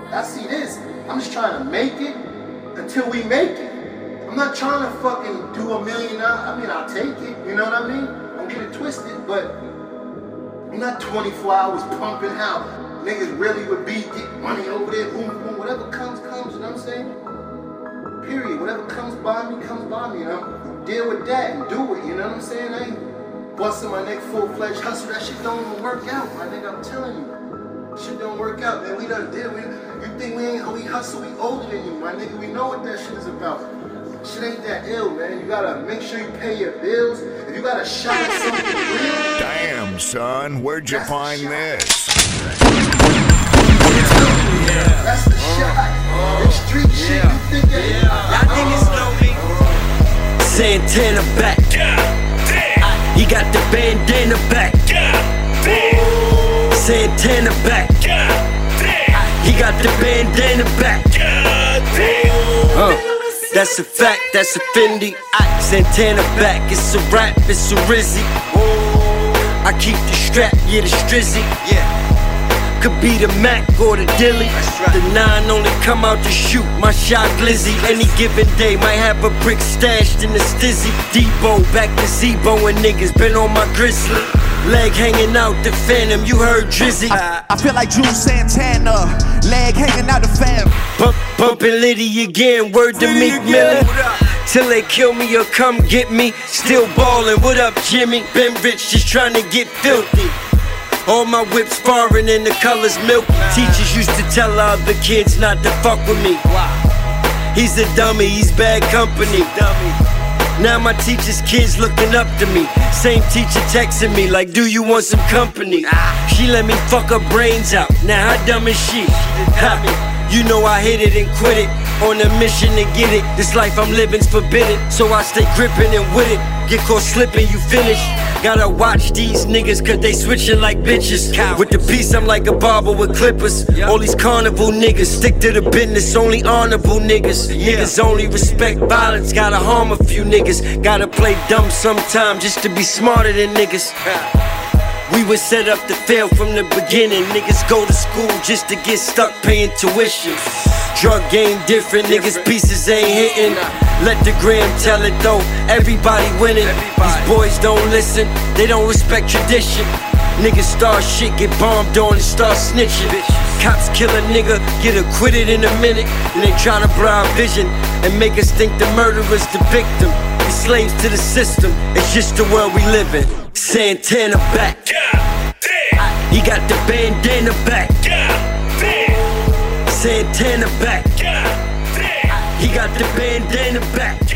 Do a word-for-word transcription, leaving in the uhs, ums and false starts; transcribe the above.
I see this. I'm just trying to make it until we make it. I'm not trying to fucking do a million dollars. I mean, I'll take it, you know what I mean? Don't get it twisted, but I'm not twenty-four hours pumping out. Niggas really would be get money over there, boom, boom, whatever comes, comes, you know what I'm saying? Period. Whatever comes by me, comes by me, you know? Deal with that and do it, you know what I'm saying? I ain't busting my neck full-fledged hustle. That shit don't even work out, my nigga, I'm telling you. Shit don't work out, man. We done did it. We, you think we ain't, we hustle, we older than you, my nigga. We know what that shit is about. Shit ain't that ill, man. You gotta make sure you pay your bills. If you got a shot at something real. Damn, son, where'd you find this? That's the shot. This street shit, you think that? Y'all niggas know me. Santana back. He got the bandana back. Santana back. He got the bandana back. Uh. That's a fact, that's a Fendi. I Santana back, it's a rap, it's a Rizzy. I keep the strap, yeah, the Strizzy. Yeah. Could be the Mac or the Dilly. Right. The nine only come out to shoot my shot glizzy. Any given day might have a brick stashed in the stizzy. Debo back to Zebo and niggas been on my grizzly. Leg hanging out the Phantom, you heard Drizzy. I, I feel like Drew Santana, leg hanging out the fam. Bump, bumpin' Liddy again, word to Meek Millie. Till they kill me or come get me. Still ballin', what up Jimmy? Been rich, just tryna get filthy. All my whips foreign and the colors milk. Teachers used to tell other kids not to fuck with me. He's a dummy, he's bad company. Now my teacher's kids looking up to me. Same teacher texting me like, do you want some company? She let me fuck her brains out. Now how dumb is she? Ha. You know I hit it and quit it. On a mission to get it. This life I'm living's forbidden. So I stay gripping and with it. Get caught slipping, you finish. Gotta watch these niggas cause they switching like bitches. With the piece I'm like a barber with clippers. All these carnival niggas stick to the business. Only honorable niggas. Niggas only respect violence. Gotta harm a few niggas. Gotta play dumb sometime just to be smarter than niggas. We were set up to fail from the beginning. Niggas go to school just to get stuck paying tuition. Drug game different, niggas pieces ain't hitting. Let the gram tell it though, everybody winning. These boys don't listen, they don't respect tradition. Niggas start shit, get bombed on and start snitching. Cops kill a nigga, get acquitted in a minute. And they try to bribe vision and make us think the murderer's the victim. We slaves to the system, it's just the world we live in. Santana back. He got the bandana back. Santana back. He got the bandana back.